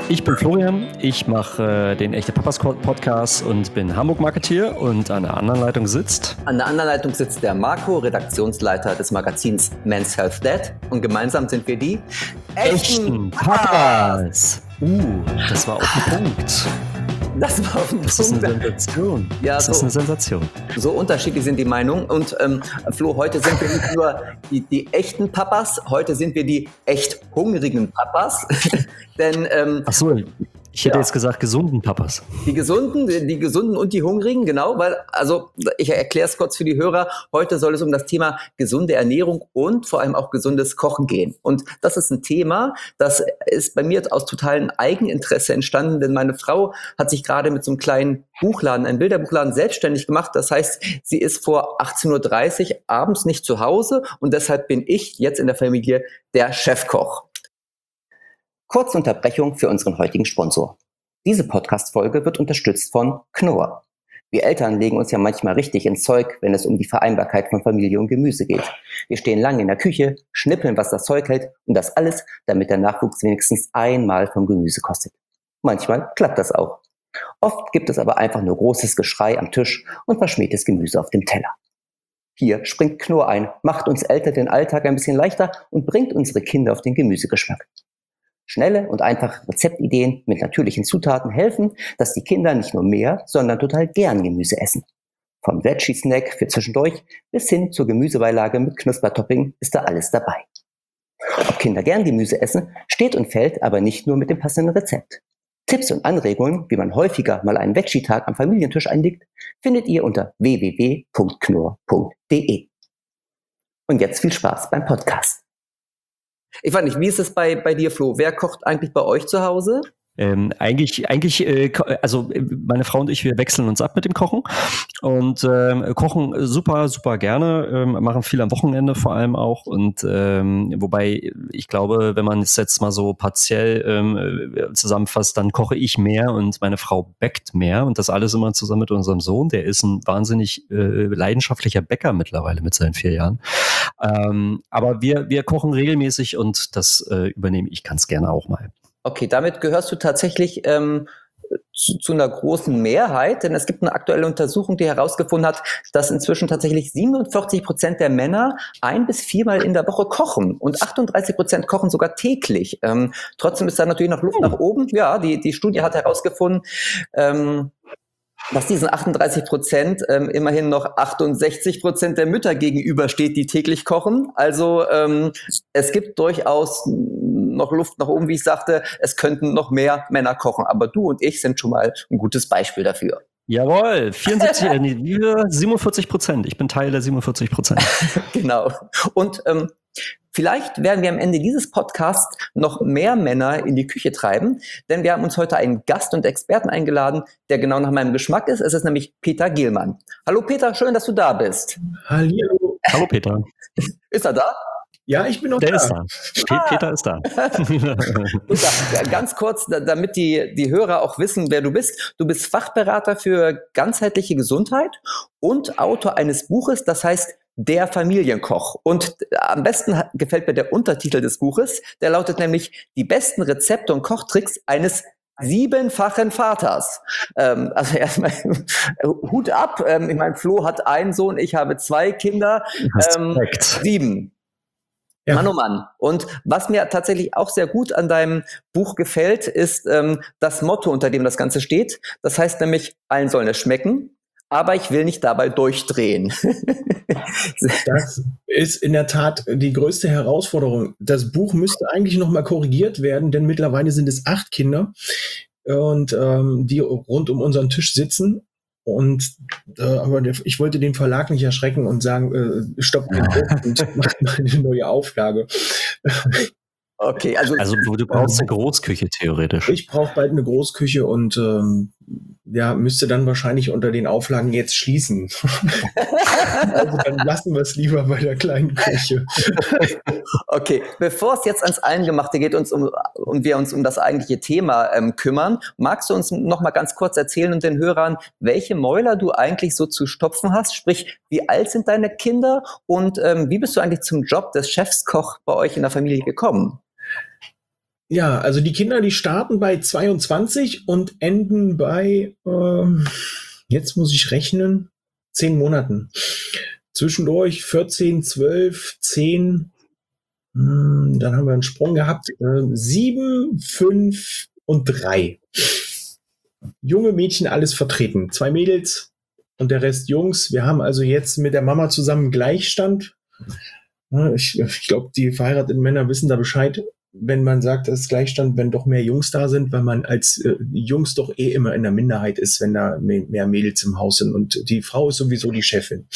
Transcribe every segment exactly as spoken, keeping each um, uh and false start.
Ich bin Florian, ich mache äh, den Echte Papas Podcast und bin Hamburg-Marketeer, und an der anderen Leitung sitzt... An der anderen Leitung sitzt der Marco, Redaktionsleiter des Magazins Men's Health Dad, und gemeinsam sind wir die Echten Papas. Uh, das war auf den Punkt. Das war auf den Das Punkt. ist eine Sensation. Ja, das so, ist eine Sensation. So unterschiedlich sind die Meinungen. Und ähm, Flo, heute sind wir nicht nur die, die echten Papas, heute sind wir die echt hungrigen Papas. Denn ähm, Ach so, ich hätte ja. jetzt gesagt gesunden Papas. Die Gesunden, die Gesunden und die Hungrigen, genau, weil, also ich erkläre es kurz für die Hörer, heute soll es um das Thema gesunde Ernährung und vor allem auch gesundes Kochen gehen. Und das ist ein Thema, das ist bei mir aus totalem Eigeninteresse entstanden, denn meine Frau hat sich gerade mit so einem kleinen Buchladen, einem Bilderbuchladen, selbstständig gemacht. Das heißt, sie ist vor achtzehn Uhr dreißig abends nicht zu Hause, und deshalb bin ich jetzt in der Familie der Chefkoch. Kurze Unterbrechung für unseren heutigen Sponsor. Diese Podcast-Folge wird unterstützt von Knorr. Wir Eltern legen uns ja manchmal richtig ins Zeug, wenn es um die Vereinbarkeit von Familie und Gemüse geht. Wir stehen lange in der Küche, schnippeln, was das Zeug hält, und das alles, damit der Nachwuchs wenigstens einmal vom Gemüse kostet. Manchmal klappt das auch. Oft gibt es aber einfach nur großes Geschrei am Tisch und verschmähtes Gemüse auf dem Teller. Hier springt Knorr ein, macht uns Eltern den Alltag ein bisschen leichter und bringt unsere Kinder auf den Gemüsegeschmack. Schnelle und einfache Rezeptideen mit natürlichen Zutaten helfen, dass die Kinder nicht nur mehr, sondern total gern Gemüse essen. Vom Veggie-Snack für zwischendurch bis hin zur Gemüsebeilage mit Knuspertopping ist da alles dabei. Ob Kinder gern Gemüse essen, steht und fällt aber nicht nur mit dem passenden Rezept. Tipps und Anregungen, wie man häufiger mal einen Veggie-Tag am Familientisch einlegt, findet ihr unter w w w punkt knorr punkt d e. Und jetzt viel Spaß beim Podcast. Ich weiß nicht, wie ist es bei, bei dir, Flo? Wer kocht eigentlich bei euch zu Hause? Ähm, eigentlich, eigentlich, äh, also meine Frau und ich, wir wechseln uns ab mit dem Kochen und ähm, kochen super, super gerne, ähm, machen viel am Wochenende vor allem auch, und ähm, wobei ich glaube, wenn man es jetzt mal so partiell ähm, zusammenfasst, dann koche ich mehr und meine Frau bäckt mehr, und das alles immer zusammen mit unserem Sohn, der ist ein wahnsinnig äh, leidenschaftlicher Bäcker mittlerweile mit seinen vier Jahren. Ähm, aber wir, wir kochen regelmäßig, und das äh, übernehme ich ganz gerne auch mal. Okay, damit gehörst du tatsächlich ähm, zu, zu einer großen Mehrheit, denn es gibt eine aktuelle Untersuchung, die herausgefunden hat, dass inzwischen tatsächlich siebenundvierzig Prozent der Männer ein- bis viermal in der Woche kochen, und achtunddreißig Prozent kochen sogar täglich. Ähm, trotzdem ist da natürlich noch Luft nach oben. Ja, die, die Studie hat herausgefunden, ähm, dass diesen achtunddreißig Prozent ähm, immerhin noch achtundsechzig Prozent der Mütter gegenübersteht, die täglich kochen. Also ähm, es gibt durchaus noch Luft nach oben, wie ich sagte. Es könnten noch mehr Männer kochen, aber du und ich sind schon mal ein gutes Beispiel dafür. Jawohl, vierundsiebzig, äh, nee, siebenundvierzig Prozent. Ich bin Teil der siebenundvierzig Prozent. Genau. Und ähm, vielleicht werden wir am Ende dieses Podcasts noch mehr Männer in die Küche treiben, denn wir haben uns heute einen Gast und Experten eingeladen, der genau nach meinem Geschmack ist. Es ist nämlich Peter Gielmann. Hallo Peter, schön, dass du da bist. Hallihallo. Hallo Peter. Ist er da? Ja, ich bin noch Der da. ist da. Ah. Peter ist da. Peter, ganz kurz, damit die, die Hörer auch wissen, wer du bist. Du bist Fachberater für ganzheitliche Gesundheit und Autor eines Buches, das heißt Der Familienkoch. Und am besten gefällt mir der Untertitel des Buches. Der lautet nämlich Die besten Rezepte und Kochtricks eines siebenfachen Vaters. Ähm, also erstmal Hut ab. Ähm, ich meine, Flo hat einen Sohn, ich habe zwei Kinder. Ähm, sieben. Ja. Mann, oh Mann. Und was mir tatsächlich auch sehr gut an deinem Buch gefällt, ist ähm, das Motto, unter dem das Ganze steht. Das heißt nämlich, allen sollen es schmecken, aber ich will nicht dabei durchdrehen. Das ist in der Tat die größte Herausforderung. Das Buch müsste eigentlich noch mal korrigiert werden, denn mittlerweile sind es acht Kinder, und ähm, die rund um unseren Tisch sitzen. Und äh, aber der, ich wollte den Verlag nicht erschrecken und sagen, äh, stopp den Buch und mach mal eine neue Auflage. Okay, also, also du, du brauchst eine Großküche theoretisch. Ich brauche bald eine Großküche und ähm, ja, müsste dann wahrscheinlich unter den Auflagen jetzt schließen. Also dann lassen wir es lieber bei der kleinen Küche. Okay, bevor es jetzt ans Eingemachte geht und, um, und wir uns um das eigentliche Thema ähm, kümmern, magst du uns noch mal ganz kurz erzählen und den Hörern, welche Mäuler du eigentlich so zu stopfen hast? Sprich, wie alt sind deine Kinder und ähm, wie bist du eigentlich zum Job des Chefskoch bei euch in der Familie gekommen? Ja, also die Kinder, die starten bei zweiundzwanzig und enden bei, ähm, jetzt muss ich rechnen, zehn Monaten. Zwischendurch vierzehn, zwölf, zehn, mh, dann haben wir einen Sprung gehabt, äh, sieben, fünf und drei. Junge Mädchen, alles vertreten. Zwei Mädels und der Rest Jungs. Wir haben also jetzt mit der Mama zusammen Gleichstand. Ich, ich glaube, die verheirateten Männer wissen da Bescheid, wenn man sagt, es ist Gleichstand, wenn doch mehr Jungs da sind, weil man als äh, Jungs doch eh immer in der Minderheit ist, wenn da mehr, mehr Mädels im Haus sind. Und die Frau ist sowieso die Chefin.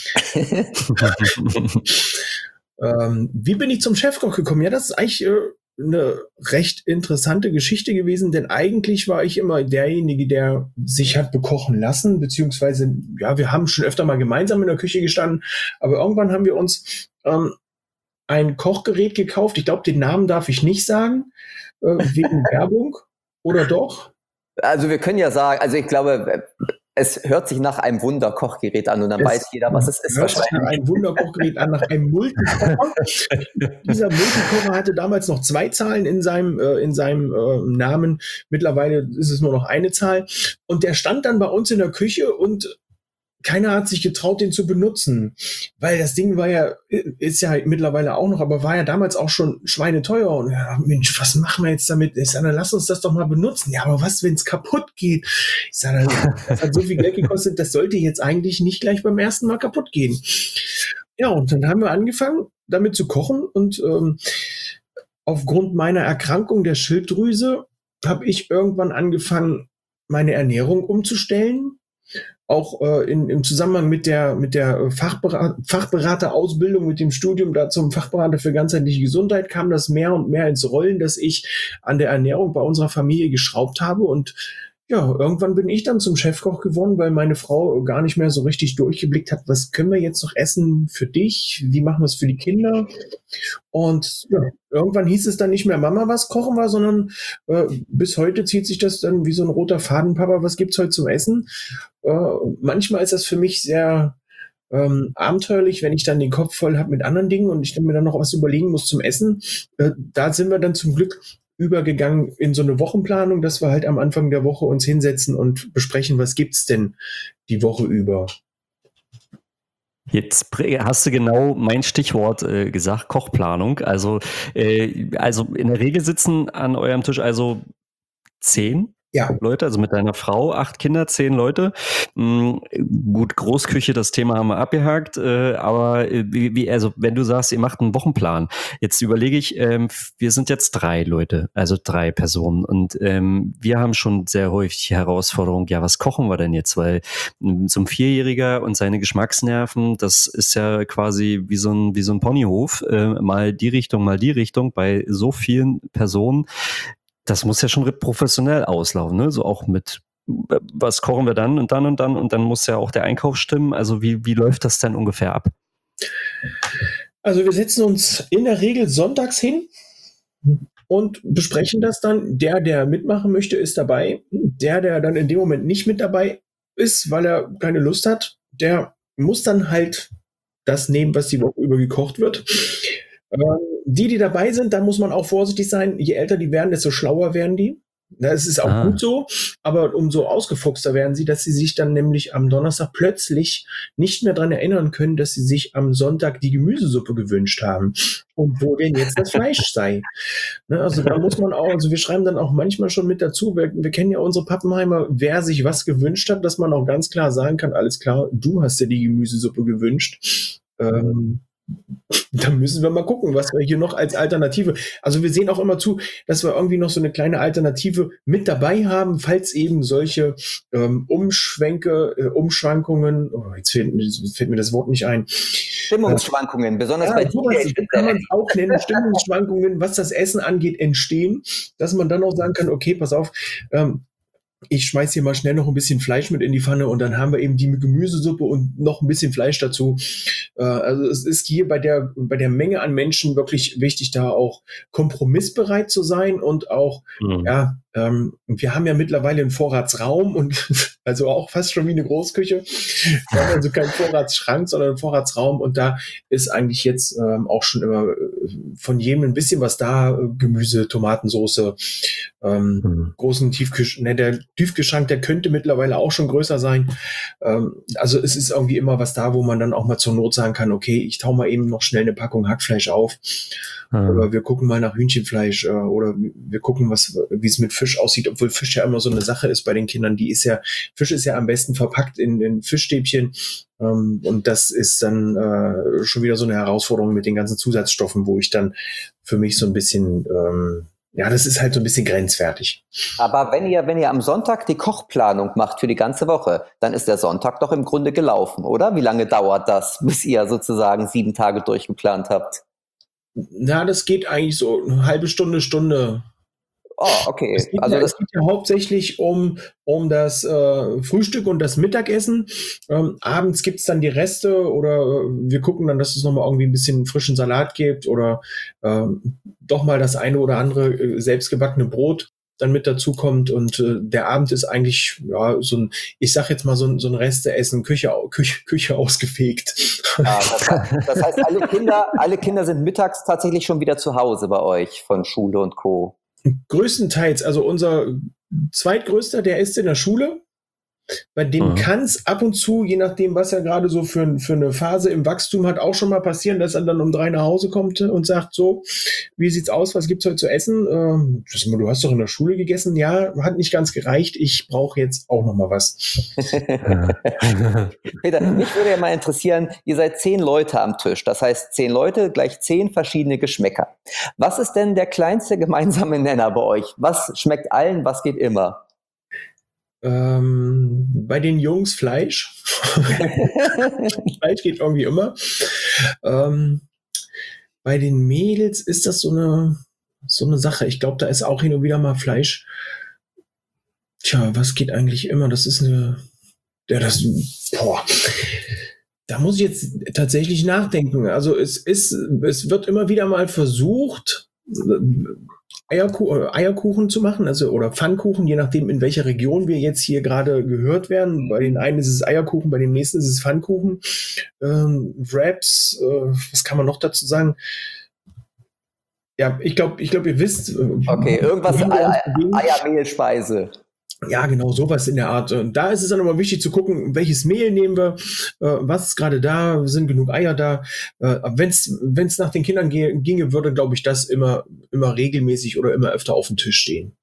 ähm, wie bin ich zum Chefkoch gekommen? Ja, das ist eigentlich äh, eine recht interessante Geschichte gewesen, denn eigentlich war ich immer derjenige, der sich hat bekochen lassen, beziehungsweise, ja, wir haben schon öfter mal gemeinsam in der Küche gestanden, aber irgendwann haben wir uns ähm, ein Kochgerät gekauft. Ich glaube, den Namen darf ich nicht sagen, äh, wegen Werbung, oder doch? Also wir können ja sagen, also ich glaube, es hört sich nach einem Wunderkochgerät an und dann es weiß jeder, was es ist. Hört sich nach einem Wunderkochgerät an, nach einem Multikocher. Dieser Multikocher hatte damals noch zwei Zahlen in seinem, äh, in seinem äh, Namen. Mittlerweile ist es nur noch eine Zahl. Und der stand dann bei uns in der Küche und keiner hat sich getraut, den zu benutzen, weil das Ding war ja, ist ja mittlerweile auch noch, aber war ja damals auch schon schweineteuer. Und ja, Mensch, was machen wir jetzt damit? Ich sage, dann lass uns das doch mal benutzen. Ja, aber was, wenn es kaputt geht? Ich sage, das hat so viel Geld gekostet, das sollte jetzt eigentlich nicht gleich beim ersten Mal kaputt gehen. Ja, und dann haben wir angefangen, damit zu kochen. Und ähm, aufgrund meiner Erkrankung der Schilddrüse habe ich irgendwann angefangen, meine Ernährung umzustellen. Auch äh, in, im Zusammenhang mit der, mit der Fachberat- Fachberaterausbildung, mit dem Studium da zum Fachberater für ganzheitliche Gesundheit kam das mehr und mehr ins Rollen, dass ich an der Ernährung bei unserer Familie geschraubt habe. Und ja, irgendwann bin ich dann zum Chefkoch geworden, weil meine Frau gar nicht mehr so richtig durchgeblickt hat, was können wir jetzt noch essen für dich? Wie machen wir es für die Kinder? Und ja, irgendwann hieß es dann nicht mehr, Mama, was kochen wir, sondern äh, bis heute zieht sich das dann wie so ein roter Faden, Papa, was gibt's heute zum Essen? Äh, manchmal ist das für mich sehr ähm, abenteuerlich, wenn ich dann den Kopf voll habe mit anderen Dingen und ich dann mir dann noch was überlegen muss zum Essen. Äh, da sind wir dann zum Glück übergegangen in so eine Wochenplanung, dass wir halt am Anfang der Woche uns hinsetzen und besprechen, was gibt's denn die Woche über. Jetzt hast du genau mein Stichwort äh, gesagt, Kochplanung. Also, äh, also in der Regel sitzen an eurem Tisch also zehn Ja. Leute, also mit deiner Frau, acht Kinder, zehn Leute. Mhm, gut, Großküche, das Thema haben wir abgehakt, äh, aber wie, wie, also wenn du sagst, ihr macht einen Wochenplan, jetzt überlege ich, ähm, wir sind jetzt drei Leute, also drei Personen und ähm, wir haben schon sehr häufig die Herausforderung, ja, was kochen wir denn jetzt? Weil ähm, so ein Vierjähriger und seine Geschmacksnerven, das ist ja quasi wie so ein, wie so ein Ponyhof, äh, mal die Richtung, mal die Richtung, bei so vielen Personen. Das muss ja schon professionell auslaufen, ne? So auch mit, was kochen wir dann und dann und dann und dann muss ja auch der Einkauf stimmen. Also wie, wie läuft das denn ungefähr ab? Also wir setzen uns in der Regel sonntags hin und besprechen das dann. Der, der mitmachen möchte, ist dabei. Der, der dann in dem Moment nicht mit dabei ist, weil er keine Lust hat, der muss dann halt das nehmen, was die Woche über gekocht wird. Die, die dabei sind, da muss man auch vorsichtig sein. Je älter die werden, desto schlauer werden die. Das ist auch ah. gut so, aber umso ausgefuchster werden sie, dass sie sich dann nämlich am Donnerstag plötzlich nicht mehr daran erinnern können, dass sie sich am Sonntag die Gemüsesuppe gewünscht haben und wo denn jetzt das Fleisch sei. Ne, also da muss man auch, also wir schreiben dann auch manchmal schon mit dazu, wir, wir kennen ja unsere Pappenheimer, wer sich was gewünscht hat, dass man auch ganz klar sagen kann, alles klar, du hast dir die Gemüsesuppe gewünscht. Ähm, Da müssen wir mal gucken, was wir hier noch als Alternative, also wir sehen auch immer zu, dass wir irgendwie noch so eine kleine Alternative mit dabei haben, falls eben solche ähm, Umschwenke, äh, Umschwankungen, oh, jetzt fällt, fällt mir das Wort nicht ein. Stimmungsschwankungen, besonders ja, bei sowas kann man es auch nennen, Stimmungsschwankungen, was das Essen angeht, entstehen, dass man dann auch sagen kann, okay, pass auf, ähm, ich schmeiß hier mal schnell noch ein bisschen Fleisch mit in die Pfanne und dann haben wir eben die Gemüsesuppe und noch ein bisschen Fleisch dazu. Äh, also es ist hier bei der, bei der Menge an Menschen wirklich wichtig, da auch kompromissbereit zu sein und auch, mhm. ja, ähm, wir haben ja mittlerweile einen Vorratsraum und also auch fast schon wie eine Großküche. Wir haben also keinen Vorratsschrank, sondern einen Vorratsraum und da ist eigentlich jetzt ähm, auch schon immer von jedem ein bisschen was da, Gemüse, Tomatensoße, ähm, mhm. großen Tiefkühl, ne, der Tiefkühlschrank, der könnte mittlerweile auch schon größer sein. Ähm, also es ist irgendwie immer was da, wo man dann auch mal zur Not sagen kann, okay, ich tau mal eben noch schnell eine Packung Hackfleisch auf. Mhm. Oder wir gucken mal nach Hühnchenfleisch, äh, oder wir gucken, was, wie es mit Fisch aussieht, obwohl Fisch ja immer so eine Sache ist bei den Kindern. Die ist ja, Fisch ist ja am besten verpackt in, in Fischstäbchen. Ähm, und das ist dann äh, schon wieder so eine Herausforderung mit den ganzen Zusatzstoffen, wo ich dann für mich so ein bisschen, ähm, ja, das ist halt so ein bisschen grenzwertig. Aber wenn ihr, wenn ihr am Sonntag die Kochplanung macht für die ganze Woche, dann ist der Sonntag doch im Grunde gelaufen, oder? Wie lange dauert das, bis ihr sozusagen sieben Tage durchgeplant habt? Na, das geht eigentlich so eine halbe Stunde, Stunde. Oh, okay. Es geht, also ja, das es geht ja hauptsächlich um, um das äh, Frühstück und das Mittagessen. Ähm, abends gibt's dann die Reste oder äh, wir gucken dann, dass es nochmal irgendwie ein bisschen frischen Salat gibt oder äh, doch mal das eine oder andere äh, selbstgebackene Brot dann mit dazu kommt und äh, der Abend ist eigentlich ja so ein, ich sag jetzt mal so ein, so ein Resteessen, Küche, Küche, Küche ausgefegt. Ja, das, heißt, das heißt, alle Kinder, alle Kinder sind mittags tatsächlich schon wieder zu Hause bei euch von Schule und Co. Größtenteils, also unser zweitgrößter, der ist in der Schule. Bei dem mhm. kann es ab und zu, je nachdem, was er gerade so für, für eine Phase im Wachstum hat, auch schon mal passieren, dass er dann um drei nach Hause kommt und sagt so, wie sieht's aus, was gibt's heute zu essen? Ähm, du hast doch in der Schule gegessen. Ja, hat nicht ganz gereicht. Ich brauche jetzt auch noch mal was. Peter, mich würde ja mal interessieren, ihr seid zehn Leute am Tisch. Das heißt, zehn Leute gleich zehn verschiedene Geschmäcker. Was ist denn der kleinste gemeinsame Nenner bei euch? Was schmeckt allen, was geht immer? Ähm, bei den Jungs Fleisch. Fleisch geht irgendwie immer. Ähm, bei den Mädels ist das so eine, so eine Sache. Ich glaube, da ist auch hin und wieder mal Fleisch. Tja, was geht eigentlich immer? Das ist eine, ja, das, boah. Da muss ich jetzt tatsächlich nachdenken. Also es ist, es wird immer wieder mal versucht, Eierkuchen, Eierkuchen zu machen, also oder Pfannkuchen, je nachdem, in welcher Region wir jetzt hier gerade gehört werden. Bei den einen ist es Eierkuchen, bei den nächsten ist es Pfannkuchen. Ähm, Wraps, äh, was kann man noch dazu sagen? Ja, ich glaube, ich glaube, ihr wisst. Okay, irgendwas Eiermehlspeise. Ja, genau, sowas in der Art. Und da ist es dann immer wichtig zu gucken, welches Mehl nehmen wir, äh, was ist gerade da, sind genug Eier da. Äh, Wenn es nach den Kindern ge- ginge, würde, glaube ich, das immer, immer regelmäßig oder immer öfter auf dem Tisch stehen.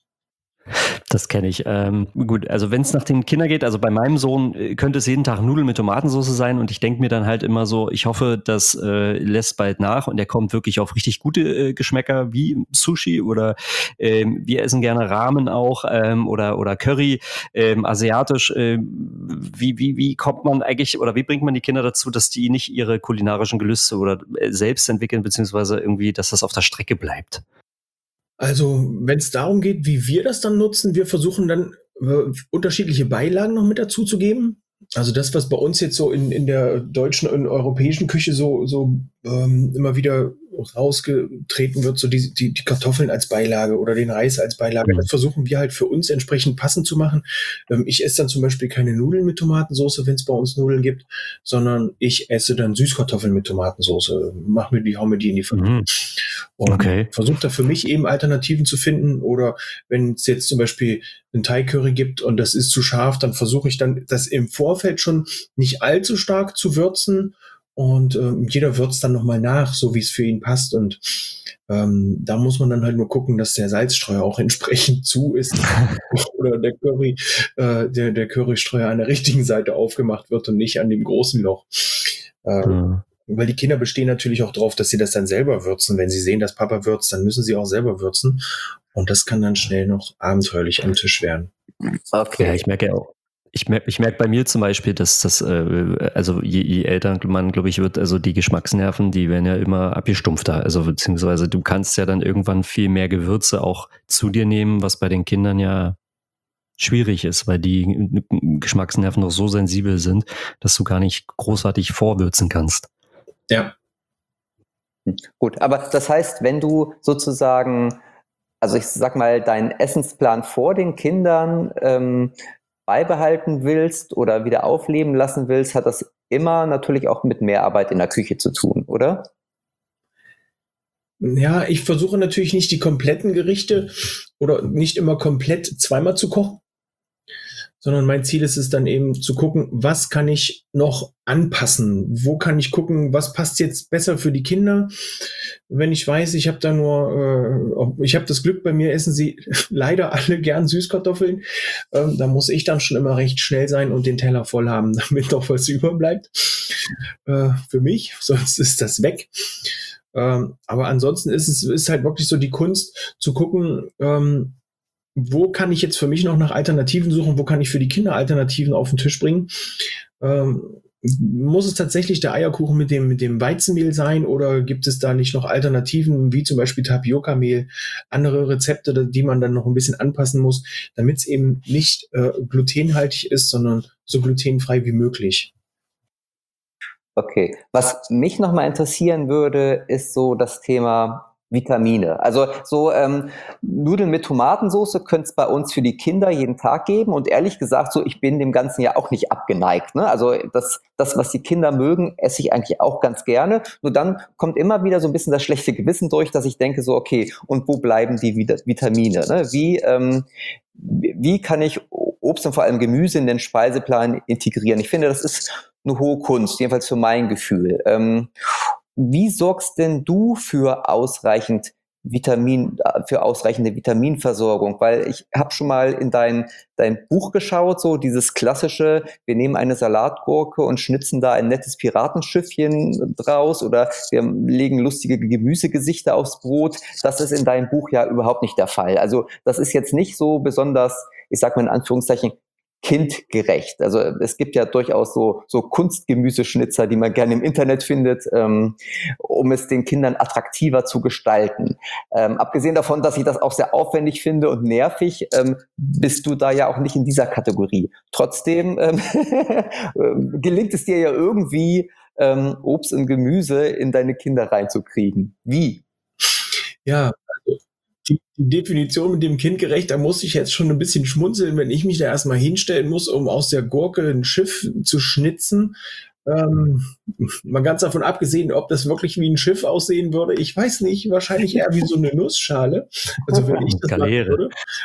Das kenne ich. Ähm, gut, also wenn es nach den Kindern geht, also bei meinem Sohn äh, könnte es jeden Tag Nudeln mit Tomatensauce sein und ich denke mir dann halt immer so, ich hoffe, das äh, lässt bald nach und er kommt wirklich auf richtig gute äh, Geschmäcker wie Sushi oder ähm, wir essen gerne Ramen auch ähm, oder oder Curry, ähm, asiatisch. Äh, wie wie wie kommt man eigentlich oder wie bringt man die Kinder dazu, dass die nicht ihre kulinarischen Gelüste oder äh, selbst entwickeln beziehungsweise irgendwie, dass das auf der Strecke bleibt? Also, wenn es darum geht, wie wir das dann nutzen, wir versuchen dann äh, unterschiedliche Beilagen noch mit dazu zu geben. Also das, was bei uns jetzt so in, in der deutschen und europäischen Küche so, so ähm, immer wieder rausgetreten wird, so die, die, die Kartoffeln als Beilage oder den Reis als Beilage, das versuchen wir halt für uns entsprechend passend zu machen. Ähm, ich esse dann zum Beispiel keine Nudeln mit Tomatensauce, wenn es bei uns Nudeln gibt, sondern ich esse dann Süßkartoffeln mit Tomatensauce. Mach mir die, hau mir die in die Pfanne. Mhm. Und okay. versuche da für mich eben Alternativen zu finden. Oder wenn es jetzt zum Beispiel einen Thai-Curry gibt und das ist zu scharf, dann versuche ich dann, das im Vorfeld schon nicht allzu stark zu würzen. Und ähm, jeder würzt dann nochmal nach, so wie es für ihn passt. Und ähm, da muss man dann halt nur gucken, dass der Salzstreuer auch entsprechend zu ist. Oder der Curry, äh, der, der Currystreuer an der richtigen Seite aufgemacht wird und nicht an dem großen Loch. Äh, mhm. Weil die Kinder bestehen natürlich auch drauf, dass sie das dann selber würzen. Wenn sie sehen, dass Papa würzt, dann müssen sie auch selber würzen. Und das kann dann schnell noch abenteuerlich am Tisch werden. Okay. Ja, ich merke ja auch. Ich merke ich merk bei mir zum Beispiel, dass das, äh, also je, je älter man, glaube ich, wird, also die Geschmacksnerven, die werden ja immer abgestumpfter. Also beziehungsweise du kannst ja dann irgendwann viel mehr Gewürze auch zu dir nehmen, was bei den Kindern ja schwierig ist, weil die Geschmacksnerven noch so sensibel sind, dass du gar nicht großartig vorwürzen kannst. Ja. Gut, aber das heißt, wenn du sozusagen, also ich sag mal, deinen Essensplan vor den Kindern ähm, beibehalten willst oder wieder aufleben lassen willst, hat das immer natürlich auch mit Mehrarbeit in der Küche zu tun, oder? Ja, ich versuche natürlich nicht die kompletten Gerichte oder nicht immer komplett zweimal zu kochen, sondern mein Ziel ist es dann eben zu gucken, was kann ich noch anpassen? Wo kann ich gucken, was passt jetzt besser für die Kinder? Wenn ich weiß, ich habe da nur, äh, ich habe das Glück, bei mir essen sie leider alle gern Süßkartoffeln, ähm, da muss ich dann schon immer recht schnell sein und den Teller voll haben, damit noch was überbleibt. Äh, für mich, sonst ist das weg. Ähm, aber ansonsten ist es ist halt wirklich so die Kunst zu gucken, ähm, wo kann ich jetzt für mich noch nach Alternativen suchen, wo kann ich für die Kinder Alternativen auf den Tisch bringen. Ähm, muss es tatsächlich der Eierkuchen mit dem, mit dem Weizenmehl sein oder gibt es da nicht noch Alternativen, wie zum Beispiel Tapioca-Mehl, andere Rezepte, die man dann noch ein bisschen anpassen muss, damit es eben nicht äh, glutenhaltig ist, sondern so glutenfrei wie möglich. Okay. Was mich nochmal interessieren würde, ist so das Thema Vitamine. Also so ähm, Nudeln mit Tomatensauce könnte es bei uns für die Kinder jeden Tag geben. Und ehrlich gesagt, so ich bin dem Ganzen ja auch nicht abgeneigt. Ne? Also das, das, was die Kinder mögen, esse ich eigentlich auch ganz gerne. Nur dann kommt immer wieder so ein bisschen das schlechte Gewissen durch, dass ich denke so, okay, und wo bleiben die Vitamine? Ne? Wie, ähm, wie kann ich Obst und vor allem Gemüse in den Speiseplan integrieren? Ich finde, das ist eine hohe Kunst, jedenfalls für mein Gefühl. Ähm, wie sorgst denn du für ausreichend Vitamin, für ausreichende Vitaminversorgung? Weil ich habe schon mal in dein, dein Buch geschaut, so dieses klassische, wir nehmen eine Salatgurke und schnitzen da ein nettes Piratenschiffchen draus oder wir legen lustige Gemüsegesichter aufs Brot. Das ist in deinem Buch ja überhaupt nicht der Fall. Also das ist jetzt nicht so besonders, ich sag mal in Anführungszeichen, kindgerecht. Also es gibt ja durchaus so, so Kunstgemüseschnitzer, die man gerne im Internet findet, ähm, um es den Kindern attraktiver zu gestalten. Ähm, abgesehen davon, dass ich das auch sehr aufwendig finde und nervig, ähm, bist du da ja auch nicht in dieser Kategorie. Trotzdem ähm, gelingt es dir ja irgendwie, ähm, Obst und Gemüse in deine Kinder reinzukriegen. Wie? Ja, also die, die Definition mit dem kindgerecht, da muss ich jetzt schon ein bisschen schmunzeln, wenn ich mich da erstmal hinstellen muss, um aus der Gurke ein Schiff zu schnitzen. Ähm, mal ganz davon abgesehen, ob das wirklich wie ein Schiff aussehen würde, ich weiß nicht, wahrscheinlich eher wie so eine Nussschale. Also wenn ich das machen würde.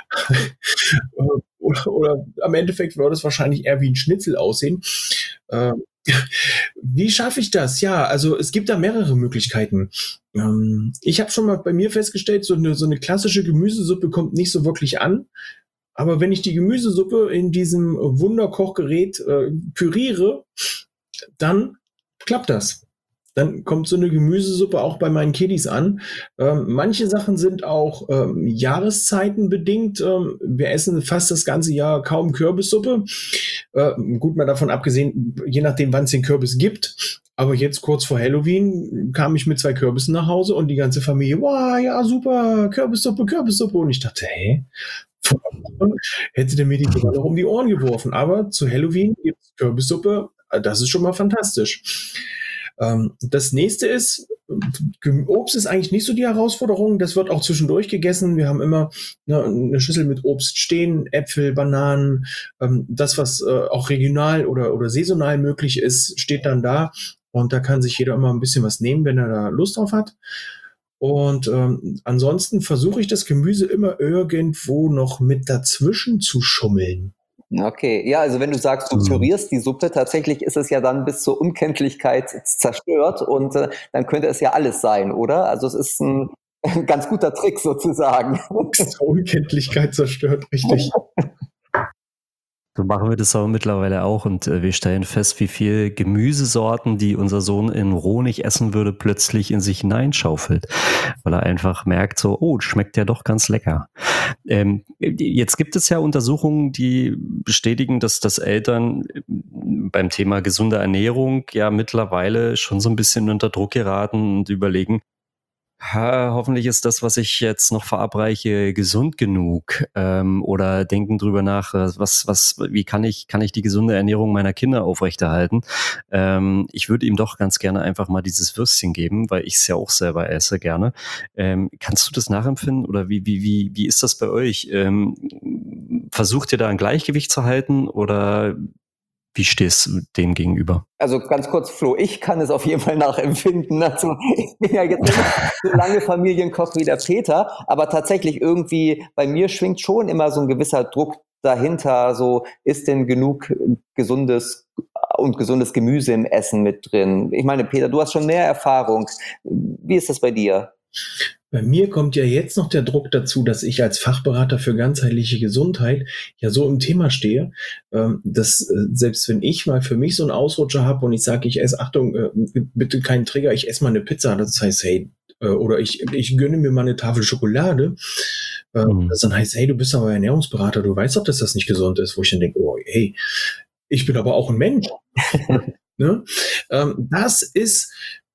oder, oder am Endeffekt würde es wahrscheinlich eher wie ein Schnitzel aussehen. Ähm, wie schaffe ich das? Ja, also es gibt da mehrere Möglichkeiten. Ähm, ich habe schon mal bei mir festgestellt, so eine, so eine klassische Gemüsesuppe kommt nicht so wirklich an. Aber wenn ich die Gemüsesuppe in diesem Wunderkochgerät äh, püriere, dann klappt das. Dann kommt so eine Gemüsesuppe auch bei meinen Kiddies an. Ähm, manche Sachen sind auch ähm, Jahreszeiten bedingt. Ähm, wir essen fast das ganze Jahr kaum Kürbissuppe. Äh, gut, mal davon abgesehen, je nachdem, wann es den Kürbis gibt. Aber jetzt kurz vor Halloween kam ich mit zwei Kürbissen nach Hause und die ganze Familie, wow, ja, super, Kürbissuppe, Kürbissuppe. Und ich dachte, hä? Hätte der mir die sogar noch um die Ohren geworfen. Aber zu Halloween gibt es Kürbissuppe. Das ist schon mal fantastisch. Ähm, das nächste ist, Obst ist eigentlich nicht so die Herausforderung. Das wird auch zwischendurch gegessen. Wir haben immer eine, eine Schüssel mit Obst stehen, Äpfel, Bananen. Ähm, das, was äh, auch regional oder, oder saisonal möglich ist, steht dann da. Und da kann sich jeder immer ein bisschen was nehmen, wenn er da Lust drauf hat. Und ähm, ansonsten versuche ich das Gemüse immer irgendwo noch mit dazwischen zu schummeln. Okay, ja, also wenn du sagst, du pürierst die Suppe, tatsächlich ist es ja dann bis zur Unkenntlichkeit zerstört und äh, dann könnte es ja alles sein, oder? Also es ist ein, ein ganz guter Trick sozusagen. Zur Unkenntlichkeit zerstört, richtig. So machen wir das aber mittlerweile auch und äh, wir stellen fest, wie viel Gemüsesorten, die unser Sohn in roh nicht essen würde, plötzlich in sich hineinschaufelt, weil er einfach merkt so, oh, schmeckt ja doch ganz lecker. Ähm, jetzt gibt es ja Untersuchungen, die bestätigen, dass, dass Eltern beim Thema gesunde Ernährung ja mittlerweile schon so ein bisschen unter Druck geraten und überlegen, Ha, hoffentlich ist das, was ich jetzt noch verabreiche, gesund genug, ähm, oder denken drüber nach, was, was, wie kann ich, kann ich die gesunde Ernährung meiner Kinder aufrechterhalten? Ähm, ich würde ihm doch ganz gerne einfach mal dieses Würstchen geben, weil ich es ja auch selber esse gerne. Ähm, kannst du das nachempfinden oder wie, wie, wie, wie ist das bei euch? Ähm, versucht ihr da ein Gleichgewicht zu halten oder wie stehst du dem gegenüber? Also ganz kurz, Flo, ich kann es auf jeden Fall nachempfinden. Also ich bin ja jetzt nicht so lange Familienkoch wie der Peter, aber tatsächlich irgendwie bei mir schwingt schon immer so ein gewisser Druck dahinter. So, ist denn genug gesundes und gesundes Gemüse im Essen mit drin? Ich meine, Peter, du hast schon mehr Erfahrung. Wie ist das bei dir? Bei mir kommt ja jetzt noch der Druck dazu, dass ich als Fachberater für ganzheitliche Gesundheit ja so im Thema stehe, ähm, dass äh, selbst wenn ich mal für mich so einen Ausrutscher habe und ich sage, ich esse, Achtung, äh, bitte keinen Trigger, ich esse mal eine Pizza, das heißt, hey, äh, oder ich, ich gönne mir mal eine Tafel Schokolade, äh, mhm. das dann heißt, hey, du bist aber Ernährungsberater, du weißt doch, dass das nicht gesund ist, wo ich dann denke, oh, hey, ich bin aber auch ein Mensch. ne? ähm, das ist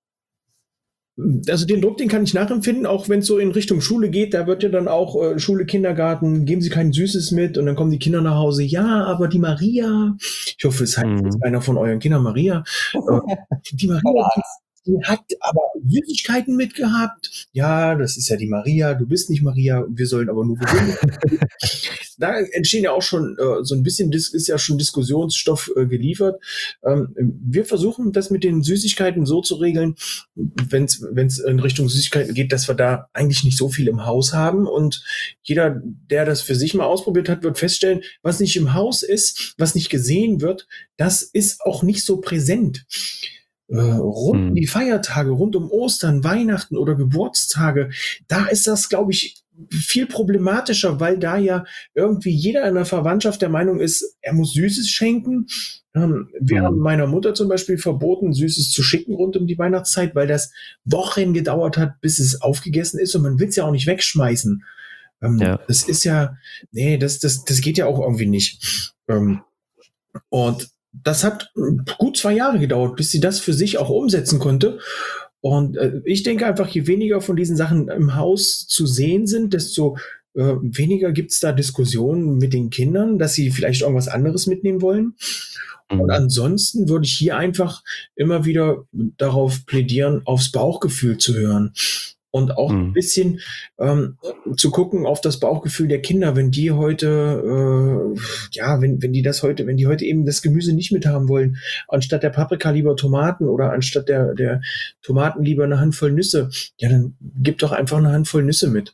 Also den Druck, den kann ich nachempfinden, auch wenn es so in Richtung Schule geht, da wird ja dann auch äh, Schule, Kindergarten, geben Sie kein Süßes mit und dann kommen die Kinder nach Hause, ja, aber die Maria, ich hoffe, es heißt mhm. jetzt einer von euren Kindern Maria, äh, die Maria, die, die hat aber Süßigkeiten mitgehabt, ja, das ist ja die Maria, du bist nicht Maria, wir sollen aber nur gewinnen. Da entstehen ja auch schon äh, so ein bisschen, dis- ist ja schon Diskussionsstoff äh, geliefert. Ähm, wir versuchen das mit den Süßigkeiten so zu regeln, wenn es in Richtung Süßigkeiten geht, dass wir da eigentlich nicht so viel im Haus haben. Und jeder, der das für sich mal ausprobiert hat, wird feststellen, was nicht im Haus ist, was nicht gesehen wird, das ist auch nicht so präsent. Äh, rund um die Feiertage, rund um Ostern, Weihnachten oder Geburtstage, da ist das, glaube ich, viel problematischer, weil da ja irgendwie jeder in der Verwandtschaft der Meinung ist, er muss Süßes schenken. Ähm, wir mhm. haben meiner Mutter zum Beispiel verboten, Süßes zu schicken rund um die Weihnachtszeit, weil das Wochen gedauert hat, bis es aufgegessen ist und man will es ja auch nicht wegschmeißen. Ähm, ja. Das ist ja, nee, das, das, das geht ja auch irgendwie nicht. Ähm, und das hat gut zwei Jahre gedauert, bis sie das für sich auch umsetzen konnte. Und äh, ich denke einfach, je weniger von diesen Sachen im Haus zu sehen sind, desto äh, weniger gibt es da Diskussionen mit den Kindern, dass sie vielleicht irgendwas anderes mitnehmen wollen. Mhm. Und ansonsten würde ich hier einfach immer wieder darauf plädieren, aufs Bauchgefühl zu hören. Und auch mhm. ein bisschen ähm, zu gucken auf das Bauchgefühl der Kinder, wenn die heute, äh, ja, wenn, wenn die das heute, wenn die heute eben das Gemüse nicht mit haben wollen, anstatt der Paprika lieber Tomaten oder anstatt der, der Tomaten lieber eine Handvoll Nüsse, ja, dann gib doch einfach eine Handvoll Nüsse mit.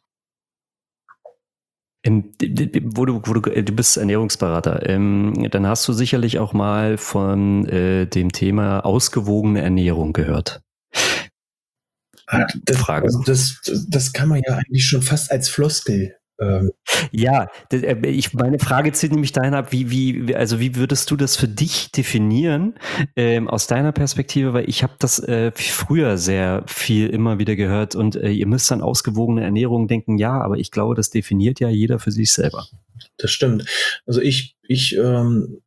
Ähm, wo du, wo du, du bist Ernährungsberater, ähm, dann hast du sicherlich auch mal von äh, dem Thema ausgewogene Ernährung gehört. Das, Frage. Also das, das kann man ja eigentlich schon fast als Floskel. Ähm. Ja, das, ich, meine Frage zielt nämlich dahin ab, wie, wie, also wie würdest du das für dich definieren, ähm, aus deiner Perspektive, weil ich habe das äh, früher sehr viel immer wieder gehört und äh, ihr müsst an ausgewogene Ernährung denken, ja, aber ich glaube, das definiert ja jeder für sich selber. Das stimmt. Also ich, ich ähm,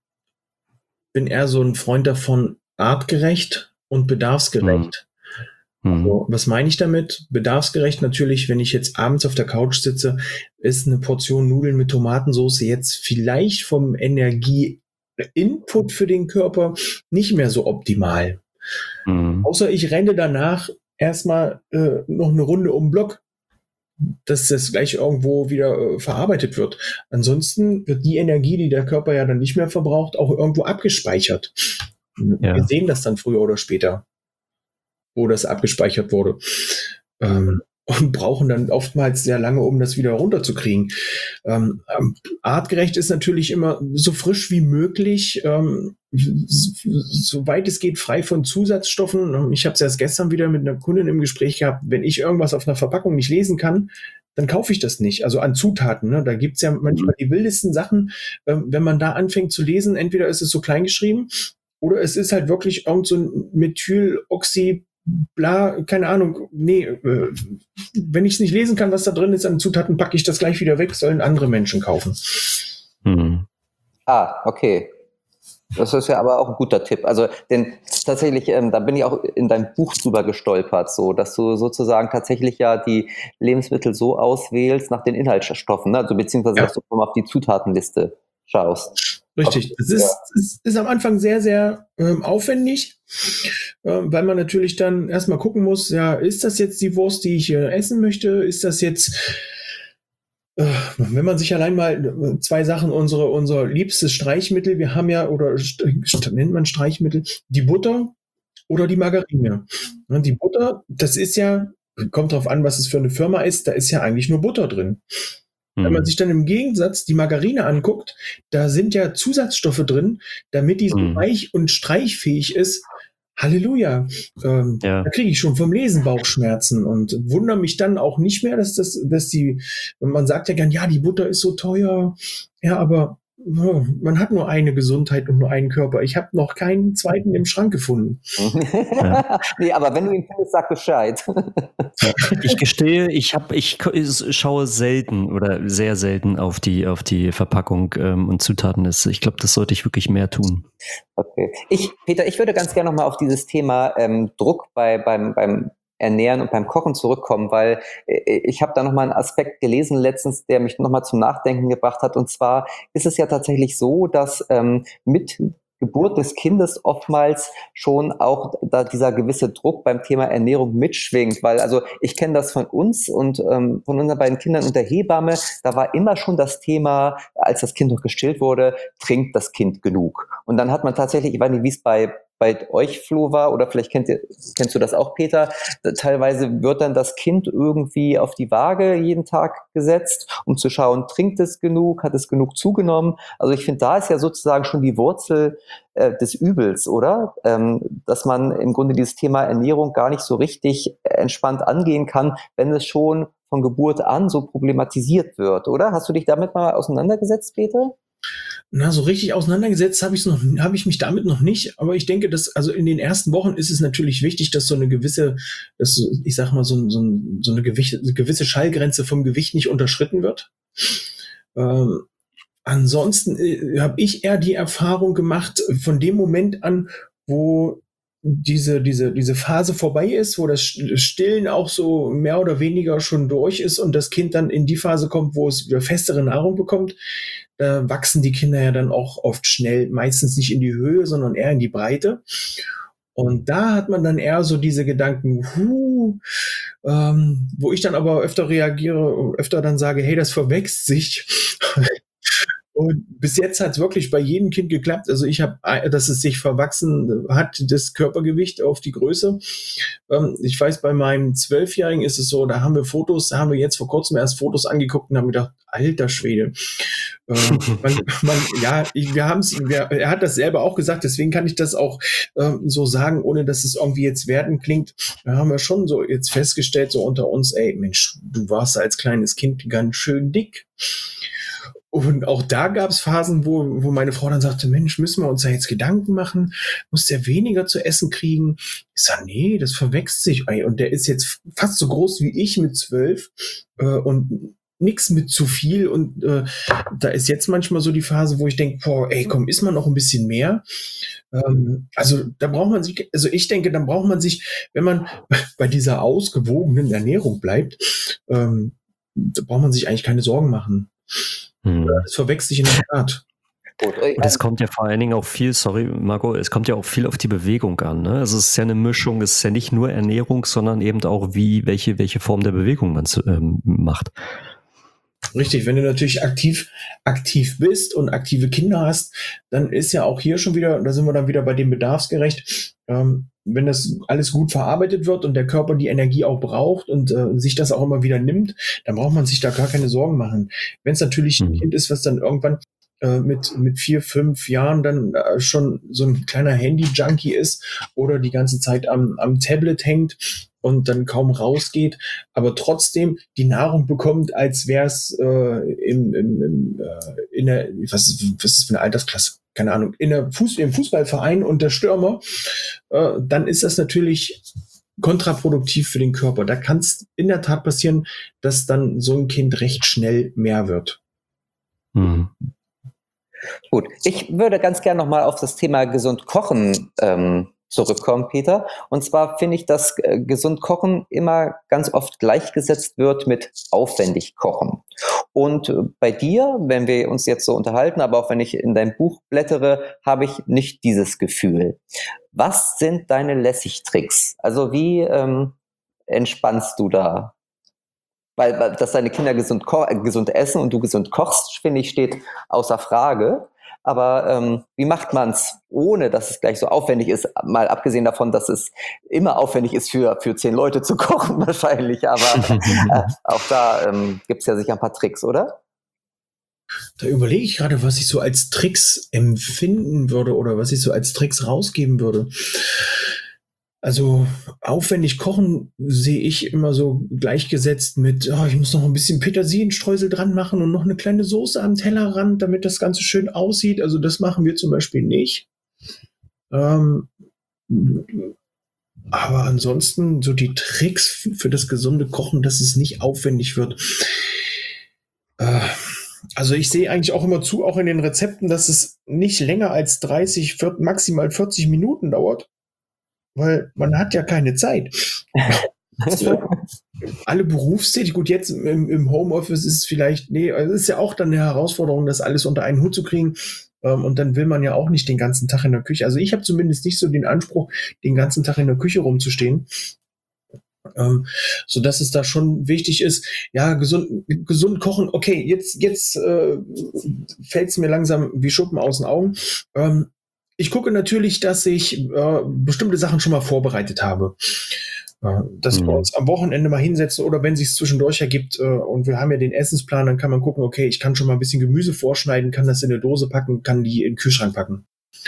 bin eher so ein Freund davon, artgerecht und bedarfsgerecht. Hm. Also, was meine ich damit? Bedarfsgerecht natürlich, wenn ich jetzt abends auf der Couch sitze, ist eine Portion Nudeln mit Tomatensauce jetzt vielleicht vom Energie-Input für den Körper nicht mehr so optimal. Mhm. Außer ich renne danach erstmal äh, noch eine Runde um den Block, dass das gleich irgendwo wieder äh, verarbeitet wird. Ansonsten wird die Energie, die der Körper ja dann nicht mehr verbraucht, auch irgendwo abgespeichert. Ja. Wir sehen das dann früher oder später, wo das abgespeichert wurde. Ähm, und brauchen dann oftmals sehr lange, um das wieder runterzukriegen. Ähm, artgerecht ist natürlich immer so frisch wie möglich, ähm, soweit es geht, frei von Zusatzstoffen. Ich habe es erst gestern wieder mit einer Kundin im Gespräch gehabt, wenn ich irgendwas auf einer Verpackung nicht lesen kann, dann kaufe ich das nicht. Also an Zutaten. Ne? Da gibt's ja manchmal die wildesten Sachen. Ähm, wenn man da anfängt zu lesen, entweder ist es so klein geschrieben oder es ist halt wirklich irgend so ein Methyloxy bla, keine Ahnung, nee, äh, wenn ich es nicht lesen kann, was da drin ist an Zutaten, packe ich das gleich wieder weg, sollen andere Menschen kaufen. Hm. Ah, okay. Das ist ja aber auch ein guter Tipp. Also, denn tatsächlich, ähm, da bin ich auch in deinem Buch drüber gestolpert, so, dass du sozusagen tatsächlich ja die Lebensmittel so auswählst nach den Inhaltsstoffen, ne? Also beziehungsweise ja. dass du auf die Zutatenliste schaust. Richtig. Das ist, ist, ist am Anfang sehr, sehr ähm, aufwendig, ähm, weil man natürlich dann erstmal gucken muss, ja, ist das jetzt die Wurst, die ich äh, essen möchte? Ist das jetzt Wenn man sich allein mal zwei Sachen, unsere, unser liebstes Streichmittel, wir haben ja, oder nennt man Streichmittel, die Butter oder die Margarine. Die Butter, das ist ja, kommt drauf an, was es für eine Firma ist, da ist ja eigentlich nur Butter drin. Mhm. Wenn man sich dann im Gegensatz die Margarine anguckt, da sind ja Zusatzstoffe drin, damit die so mhm. weich und streichfähig ist. Halleluja. Ähm, ja. Da kriege ich schon vom Lesen Bauchschmerzen und wundere mich dann auch nicht mehr, dass das, dass die, man sagt ja gern, ja, die Butter ist so teuer. Ja, aber oh, man hat nur eine Gesundheit und nur einen Körper. Ich habe noch keinen zweiten im Schrank gefunden. Ja. Nee, aber wenn du ihn findest, sag Bescheid. Ja. Ich gestehe, ich habe, ich schaue selten oder sehr selten auf die, auf die Verpackung ähm, und Zutatenliste. Ich glaube, das sollte ich wirklich mehr tun. Okay. Ich, Peter, ich würde ganz gerne nochmal auf dieses Thema ähm, Druck bei, beim, beim Ernähren und beim Kochen zurückkommen, weil äh, ich habe da nochmal einen Aspekt gelesen letztens, der mich nochmal zum Nachdenken gebracht hat. Und zwar ist es ja tatsächlich so, dass ähm, mit Geburt des Kindes oftmals schon auch da dieser gewisse Druck beim Thema Ernährung mitschwingt, weil also ich kenne das von uns und ähm, von unseren beiden Kindern und der Hebamme, da war immer schon das Thema, als das Kind noch gestillt wurde, trinkt das Kind genug. Und dann hat man tatsächlich, ich weiß nicht, wie es bei bei euch, Flo, war, oder vielleicht kennt ihr, kennst du das auch, Peter, teilweise wird dann das Kind irgendwie auf die Waage jeden Tag gesetzt, um zu schauen, trinkt es genug, hat es genug zugenommen. Also ich finde, da ist ja sozusagen schon die Wurzel äh, des Übels, oder? Ähm, dass man im Grunde dieses Thema Ernährung gar nicht so richtig entspannt angehen kann, wenn es schon von Geburt an so problematisiert wird, oder? Hast du dich damit mal auseinandergesetzt, Peter? Na, so richtig auseinandergesetzt habe ich noch, habe ich mich damit noch nicht. Aber ich denke, dass, also in den ersten Wochen ist es natürlich wichtig, dass so eine gewisse, dass, ich sag mal, so, so, so eine Gewicht, gewisse Schallgrenze vom Gewicht nicht unterschritten wird. Ähm, ansonsten äh, habe ich eher die Erfahrung gemacht, von dem Moment an, wo diese, diese, diese Phase vorbei ist, wo das Stillen auch so mehr oder weniger schon durch ist und das Kind dann in die Phase kommt, wo es wieder festere Nahrung bekommt, da wachsen die Kinder ja dann auch oft schnell, meistens nicht in die Höhe, sondern eher in die Breite. Und da hat man dann eher so diese Gedanken, huh, ähm, wo ich dann aber öfter reagiere, öfter dann sage, hey, das verwächst sich. Und bis jetzt hat es wirklich bei jedem Kind geklappt. Also ich habe, dass es sich verwachsen hat, das Körpergewicht auf die Größe. Ähm, ich weiß, bei meinem Zwölfjährigen ist es so, da haben wir Fotos, da haben wir jetzt vor kurzem erst Fotos angeguckt und haben gedacht, alter Schwede. ähm, man, man, ja, ich, wir haben es, er hat das selber auch gesagt, deswegen kann ich das auch ähm, so sagen, ohne dass es irgendwie jetzt werten klingt. Da haben wir schon so jetzt festgestellt, so unter uns, ey, Mensch, du warst als kleines Kind ganz schön dick. Und auch da gab es Phasen, wo, wo meine Frau dann sagte, Mensch, müssen wir uns da jetzt Gedanken machen? Muss der weniger zu essen kriegen? Ich sage, nee, das verwächst sich. Und der ist jetzt fast so groß wie ich mit zwölf äh, und nix mit zu viel. Und äh, da ist jetzt manchmal so die Phase, wo ich denke, boah, ey, komm, isst man noch ein bisschen mehr? Ähm, also da braucht man sich, also ich denke, dann braucht man sich, wenn man bei dieser ausgewogenen Ernährung bleibt, ähm, da braucht man sich eigentlich keine Sorgen machen. Hm. Das verwechselt sich in der Tat. Und es kommt ja vor allen Dingen auch viel, sorry Marco, es kommt ja auch viel auf die Bewegung an. Ne? Also es ist ja eine Mischung, es ist ja nicht nur Ernährung, sondern eben auch wie, welche, welche Form der Bewegung man ähm, macht. Richtig, wenn du natürlich aktiv, aktiv bist und aktive Kinder hast, dann ist ja auch hier schon wieder, da sind wir dann wieder bei dem bedarfsgerecht, ähm, wenn das alles gut verarbeitet wird und der Körper die Energie auch braucht und äh, sich das auch immer wieder nimmt, dann braucht man sich da gar keine Sorgen machen. Wenn es natürlich ein Kind ist, was dann irgendwann äh, mit, mit vier, fünf Jahren dann äh, schon so ein kleiner Handy-Junkie ist oder die ganze Zeit am, am Tablet hängt und dann kaum rausgeht, aber trotzdem die Nahrung bekommt, als wäre es äh, im, im, im, äh, in der, was, was ist das für eine Altersklasse? Keine Ahnung, in der Fuß, im Fußballverein und der Stürmer, äh, dann ist das natürlich kontraproduktiv für den Körper. Da kann es in der Tat passieren, dass dann so ein Kind recht schnell mehr wird. Mhm. Gut, ich würde ganz gerne nochmal auf das Thema gesund kochen ähm, zurückkommen, Peter. Und zwar finde ich, dass äh, gesund kochen immer ganz oft gleichgesetzt wird mit aufwendig kochen. Und äh, bei dir, wenn wir uns jetzt so unterhalten, aber auch wenn ich in dein Buch blättere, habe ich nicht dieses Gefühl. Was sind deine Lässigtricks? Also wie ähm, entspannst du da? Weil, weil dass deine Kinder gesund, ko- äh, gesund essen und du gesund kochst, finde ich, steht außer Frage. Aber ähm, wie macht man es, ohne dass es gleich so aufwendig ist? Mal abgesehen davon, dass es immer aufwendig ist, für, für zehn Leute zu kochen wahrscheinlich. Aber äh, auch da ähm, gibt es ja sicher ein paar Tricks, oder? Da überlege ich gerade, was ich so als Tricks empfinden würde oder was ich so als Tricks rausgeben würde. Also aufwendig kochen sehe ich immer so gleichgesetzt mit, oh, ich muss noch ein bisschen Petersilienstreusel dran machen und noch eine kleine Soße am Tellerrand, damit das Ganze schön aussieht. Also das machen wir zum Beispiel nicht. Ähm, aber ansonsten so die Tricks für das gesunde Kochen, dass es nicht aufwendig wird. Äh, also ich sehe eigentlich auch immer zu, auch in den Rezepten, dass es nicht länger als dreißig, vierzig, maximal vierzig Minuten dauert. Weil man hat ja keine Zeit. Alle berufstätig, gut, jetzt im, im Homeoffice ist es vielleicht, nee, es ist ja auch dann eine Herausforderung, das alles unter einen Hut zu kriegen. Ähm, und dann will man ja auch nicht den ganzen Tag in der Küche. Also ich habe zumindest nicht so den Anspruch, den ganzen Tag in der Küche rumzustehen. Ähm, so dass es da schon wichtig ist, ja, gesund, gesund kochen, okay, jetzt, jetzt äh, fällt es mir langsam wie Schuppen aus den Augen. Ähm, ich gucke natürlich, dass ich äh, bestimmte Sachen schon mal vorbereitet habe. Äh, dass mhm. wir uns am Wochenende mal hinsetzen oder wenn es sich zwischendurch ergibt äh, und wir haben ja den Essensplan, dann kann man gucken, okay, ich kann schon mal ein bisschen Gemüse vorschneiden, kann das in eine Dose packen, kann die in den Kühlschrank packen.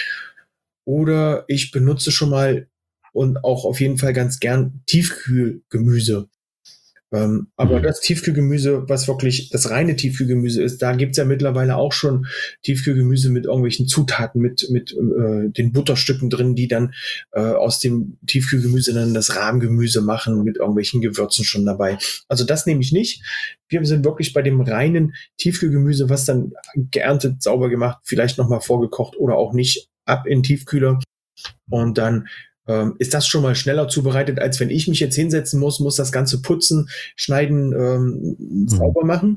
Oder ich benutze schon mal und auch auf jeden Fall ganz gern Tiefkühlgemüse. Ähm, aber mhm. das Tiefkühlgemüse, was wirklich das reine Tiefkühlgemüse ist, da gibt's ja mittlerweile auch schon Tiefkühlgemüse mit irgendwelchen Zutaten, mit mit äh, den Butterstücken drin, die dann äh, aus dem Tiefkühlgemüse dann das Rahmgemüse machen, mit irgendwelchen Gewürzen schon dabei. Also das nehme ich nicht. Wir sind wirklich bei dem reinen Tiefkühlgemüse, was dann geerntet, sauber gemacht, vielleicht nochmal vorgekocht oder auch nicht, ab in den Tiefkühler und dann Ähm, ist das schon mal schneller zubereitet, als wenn ich mich jetzt hinsetzen muss, muss das Ganze putzen, schneiden, ähm, mhm. sauber machen.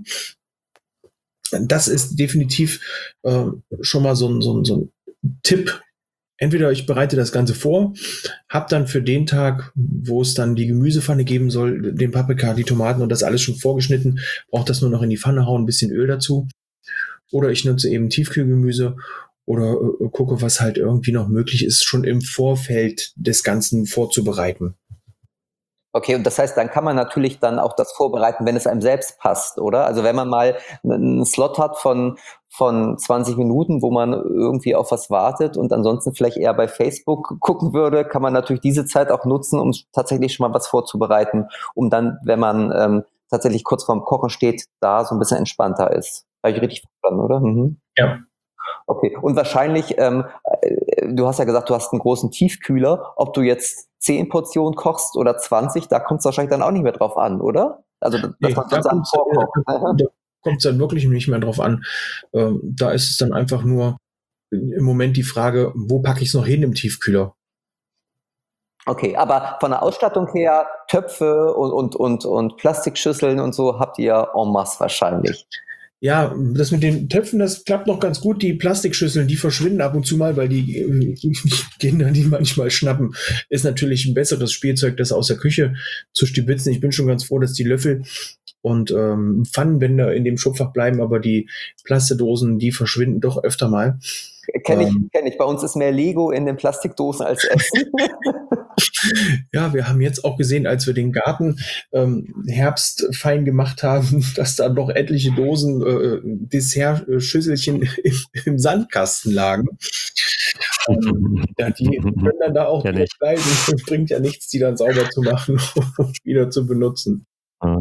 Das ist definitiv äh, schon mal so ein, so, ein, so ein Tipp. Entweder ich bereite das Ganze vor, habe dann für den Tag, wo es dann die Gemüsepfanne geben soll, den Paprika, die Tomaten und das alles schon vorgeschnitten, brauche das nur noch in die Pfanne hauen, ein bisschen Öl dazu. Oder ich nutze eben Tiefkühlgemüse oder äh, gucke, was halt irgendwie noch möglich ist, schon im Vorfeld des Ganzen vorzubereiten. Okay, und das heißt, dann kann man natürlich dann auch das vorbereiten, wenn es einem selbst passt, oder? Also wenn man mal einen Slot hat von, von zwanzig Minuten, wo man irgendwie auf was wartet und ansonsten vielleicht eher bei Facebook gucken würde, kann man natürlich diese Zeit auch nutzen, um tatsächlich schon mal was vorzubereiten, um dann, wenn man ähm, tatsächlich kurz vorm Kochen steht, da so ein bisschen entspannter ist. Habe ich richtig verstanden, oder? Mhm. Ja. Okay, und wahrscheinlich, ähm, du hast ja gesagt, du hast einen großen Tiefkühler. Ob du jetzt zehn Portionen kochst oder zwanzig, da kommt es wahrscheinlich dann auch nicht mehr drauf an, oder? Also, dass nee, man da Sachen vorkocht. Da kommt es dann wirklich nicht mehr drauf an. Ähm, da ist es dann einfach nur im Moment die Frage, wo packe ich es noch hin im Tiefkühler? Okay, aber von der Ausstattung her, Töpfe und, und, und, und Plastikschüsseln und so habt ihr en masse wahrscheinlich. Ja, das mit den Töpfen, das klappt noch ganz gut. Die Plastikschüsseln, die verschwinden ab und zu mal, weil die äh, Kinder die manchmal schnappen. Ist natürlich ein besseres Spielzeug, das aus der Küche zu stibitzen. Ich bin schon ganz froh, dass die Löffel und ähm, Pfannenwände in dem Schubfach bleiben, aber die Plastedosen, die verschwinden doch öfter mal. Kenn ich, ähm, kenn ich. Bei uns ist mehr Lego in den Plastikdosen als Essen. Ja, wir haben jetzt auch gesehen, als wir den Garten ähm, herbstfein gemacht haben, dass da noch etliche Dosen äh, Dessert-Schüsselchen im, im Sandkasten lagen. Ähm, ja, die können dann da auch ja nicht bleiben. Bringt ja nichts, die dann sauber zu machen und wieder zu benutzen. Ja.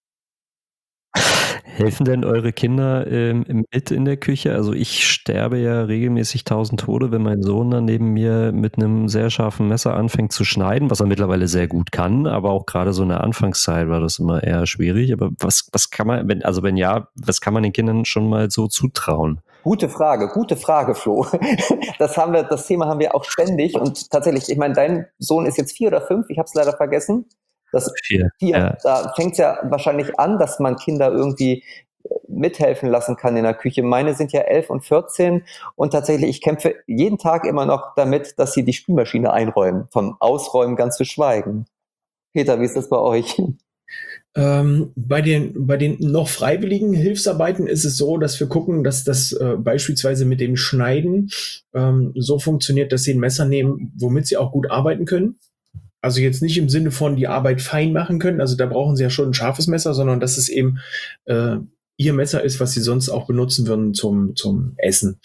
Helfen denn eure Kinder ähm, mit in der Küche? Also ich sterbe ja regelmäßig tausend Tode, wenn mein Sohn dann neben mir mit einem sehr scharfen Messer anfängt zu schneiden, was er mittlerweile sehr gut kann, aber auch gerade so in der Anfangszeit war das immer eher schwierig. Aber was, was kann man, wenn, also wenn ja, was kann man den Kindern schon mal so zutrauen? Gute Frage, gute Frage, Flo. Das haben wir, das Thema haben wir auch ständig und tatsächlich, ich meine, dein Sohn ist jetzt vier oder fünf, ich habe es leider vergessen. Das vier. vier. Ja. Da fängt es ja wahrscheinlich an, dass man Kinder irgendwie mithelfen lassen kann in der Küche. Meine sind ja elf und vierzehn und tatsächlich, ich kämpfe jeden Tag immer noch damit, dass sie die Spülmaschine einräumen. Vom Ausräumen ganz zu schweigen. Peter, wie ist das bei euch? Ähm, bei den, bei den noch freiwilligen Hilfsarbeiten ist es so, dass wir gucken, dass das äh, beispielsweise mit dem Schneiden ähm, so funktioniert, dass sie ein Messer nehmen, womit sie auch gut arbeiten können. Also jetzt nicht im Sinne von die Arbeit fein machen können, also da brauchen sie ja schon ein scharfes Messer, sondern dass es eben äh, ihr Messer ist, was sie sonst auch benutzen würden zum, zum Essen.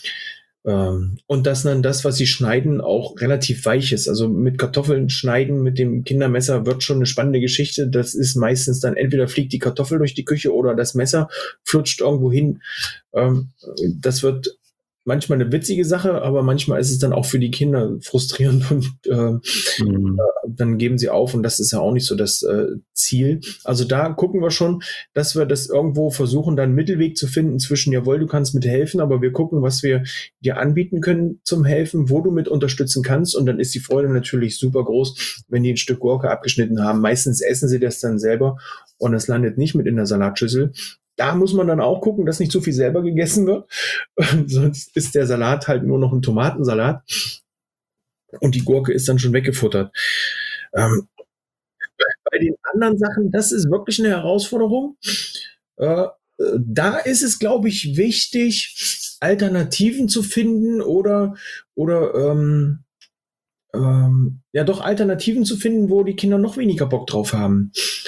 Ähm, und dass dann das, was sie schneiden, auch relativ weich ist. Also mit Kartoffeln schneiden mit dem Kindermesser wird schon eine spannende Geschichte. Das ist meistens dann entweder fliegt die Kartoffel durch die Küche oder das Messer flutscht irgendwo hin. Ähm, das wird manchmal eine witzige Sache, aber manchmal ist es dann auch für die Kinder frustrierend und äh, mhm. äh, dann geben sie auf und das ist ja auch nicht so das äh, Ziel. Also da gucken wir schon, dass wir das irgendwo versuchen, dann einen Mittelweg zu finden zwischen, jawohl, du kannst mit helfen, aber wir gucken, was wir dir anbieten können zum Helfen, wo du mit unterstützen kannst und dann ist die Freude natürlich super groß, wenn die ein Stück Gurke abgeschnitten haben. Meistens essen sie das dann selber und es landet nicht mit in der Salatschüssel. Da muss man dann auch gucken, dass nicht zu viel selber gegessen wird. Sonst ist der Salat halt nur noch ein Tomatensalat. Und die Gurke ist dann schon weggefuttert. Ähm, bei den anderen Sachen, das ist wirklich eine Herausforderung. Äh, da ist es, glaube ich, wichtig, Alternativen zu finden oder, oder ähm, ähm, ja doch Alternativen zu finden, wo die Kinder noch weniger Bock drauf haben.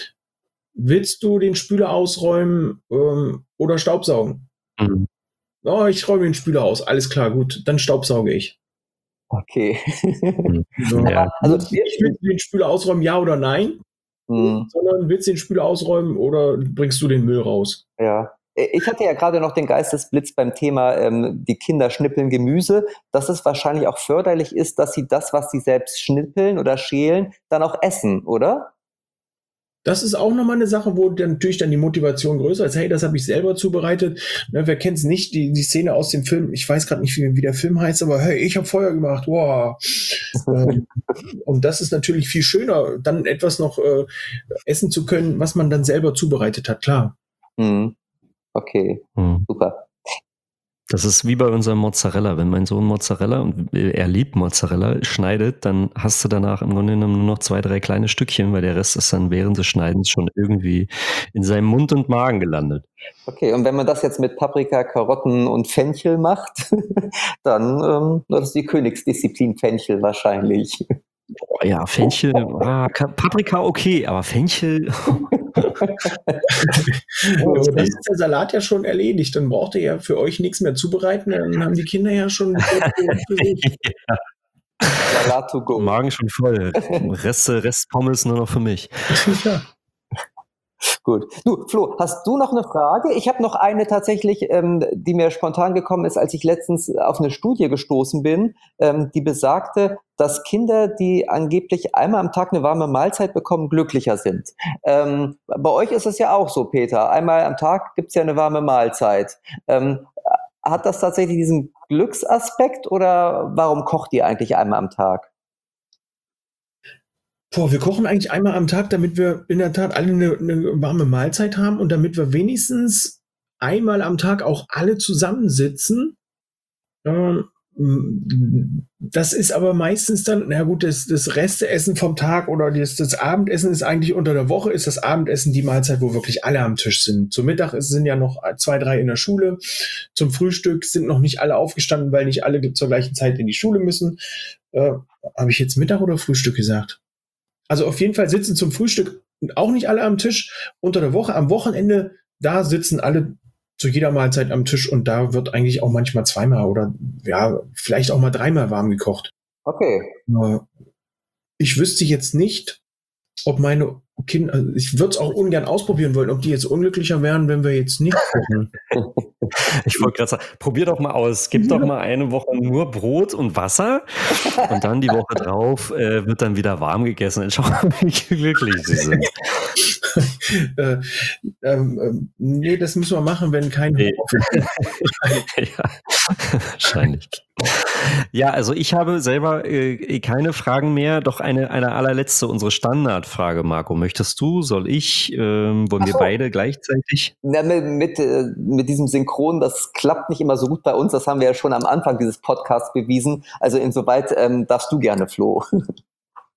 Willst du den Spüler ausräumen ähm, oder staubsaugen? Mhm. Oh, ich räume den Spüler aus. Alles klar, gut. Dann staubsauge ich. Okay. So. Ja. Also, ich will den Spüler ausräumen, ja oder nein? Mhm. Sondern willst du den Spüler ausräumen oder bringst du den Müll raus? Ja. Ich hatte ja gerade noch den Geistesblitz beim Thema, ähm, die Kinder schnippeln Gemüse, dass es wahrscheinlich auch förderlich ist, dass sie das, was sie selbst schnippeln oder schälen, dann auch essen, oder? Das ist auch nochmal eine Sache, wo dann natürlich dann die Motivation größer ist. Hey, das habe ich selber zubereitet. Ne, wer kennt es nicht, die, die Szene aus dem Film, ich weiß gerade nicht, wie, wie der Film heißt, aber hey, ich habe Feuer gemacht, wow. ähm, und das ist natürlich viel schöner, dann etwas noch äh, essen zu können, was man dann selber zubereitet hat, klar. Mhm. Okay, mhm. Super. Das ist wie bei unserem Mozzarella. Wenn mein Sohn Mozzarella, und er liebt Mozzarella, schneidet, dann hast du danach im Grunde genommen nur noch zwei, drei kleine Stückchen, weil der Rest ist dann während des Schneidens schon irgendwie in seinem Mund und Magen gelandet. Okay, und wenn man das jetzt mit Paprika, Karotten und Fenchel macht, dann ähm, das ist die Königsdisziplin Fenchel wahrscheinlich. Boah, ja, Fenchel, ah, Paprika okay, aber Fenchel... Aber dann ist der Salat ja schon erledigt. Dann braucht ihr ja für euch nichts mehr zubereiten. Dann haben die Kinder ja schon für sich. Ja. Salat to go. Magen schon voll. Rest, Rest Pommes nur noch für mich. Ja. Gut. Du, Flo, hast du noch eine Frage? Ich habe noch eine tatsächlich, ähm, die mir spontan gekommen ist, als ich letztens auf eine Studie gestoßen bin, ähm, die besagte, dass Kinder, die angeblich einmal am Tag eine warme Mahlzeit bekommen, glücklicher sind. Ähm, bei euch ist es ja auch so, Peter. Einmal am Tag gibt es ja eine warme Mahlzeit. Ähm, hat das tatsächlich diesen Glücksaspekt oder warum kocht ihr eigentlich einmal am Tag? Boah, wir kochen eigentlich einmal am Tag, damit wir in der Tat alle eine, eine warme Mahlzeit haben und damit wir wenigstens einmal am Tag auch alle zusammensitzen. Ähm, das ist aber meistens dann, na gut, das, das Resteessen vom Tag oder das, das Abendessen ist eigentlich unter der Woche, ist das Abendessen die Mahlzeit, wo wirklich alle am Tisch sind. Zum Mittag sind ja noch zwei, drei in der Schule. Zum Frühstück sind noch nicht alle aufgestanden, weil nicht alle zur gleichen Zeit in die Schule müssen. Äh, habe ich jetzt Mittag oder Frühstück gesagt? Also auf jeden Fall sitzen zum Frühstück auch nicht alle am Tisch. Unter der Woche, am Wochenende, da sitzen alle zu jeder Mahlzeit am Tisch und da wird eigentlich auch manchmal zweimal oder ja, vielleicht auch mal dreimal warm gekocht. Okay. Ich wüsste jetzt nicht, ob meine Kinder, also ich würde es auch ungern ausprobieren wollen, ob die jetzt unglücklicher wären, wenn wir jetzt nicht kochen. Ich wollte gerade sagen, probier doch mal aus. Gib ja. doch mal eine Woche nur Brot und Wasser und dann die Woche drauf äh, wird dann wieder warm gegessen. Und schau mal, wie glücklich sie sind. äh, ähm, nee, das müssen wir machen, wenn kein nee. Ja, wahrscheinlich. Ja, also ich habe selber äh, keine Fragen mehr, doch eine, eine allerletzte, unsere Standardfrage, Marco. Möchtest du, soll ich, ähm, wollen so. wir beide gleichzeitig? Na, mit, mit, äh, mit diesem Synchron, das klappt nicht immer so gut bei uns, das haben wir ja schon am Anfang dieses Podcasts bewiesen, also insoweit ähm, darfst du gerne, Flo.